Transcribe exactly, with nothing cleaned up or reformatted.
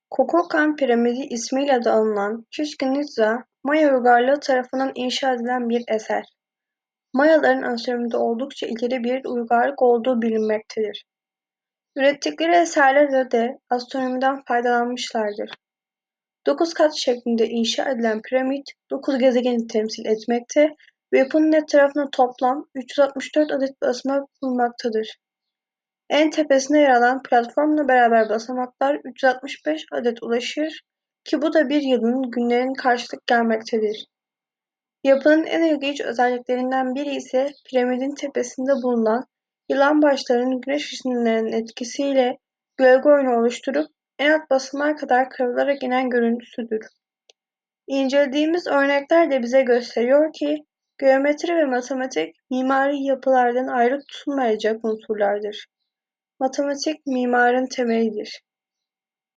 Kukulkan Piramidi ismiyle de anılan Chichén Itzá, Maya uygarlığı tarafından inşa edilen bir eser. Mayaların astronomide oldukça ileri bir uygarlık olduğu bilinmektedir. Ürettikleri eserlerde de astronomiden faydalanmışlardır. Dokuz kat şeklinde inşa edilen piramit, dokuz gezegeni temsil etmekte ve yapının etrafında toplam üç yüz altmış dört adet basamak bulunmaktadır. En tepesinde yer alan platformla beraber basamaklar üç yüz altmış beş adet ulaşır ki bu da bir yılın günlerin karşılık gelmektedir. Yapının en ilginç özelliklerinden biri ise piramidin tepesinde bulunan yılan başlarının güneş ışınlarının etkisiyle gölge oyunu oluşturup en alt basamağa kadar kıvrılarak inen görüntüsüdür. İncelediğimiz örnekler de bize gösteriyor ki geometri ve matematik mimari yapılardan ayrı tutulmayacak unsurlardır. Matematik mimarın temelidir.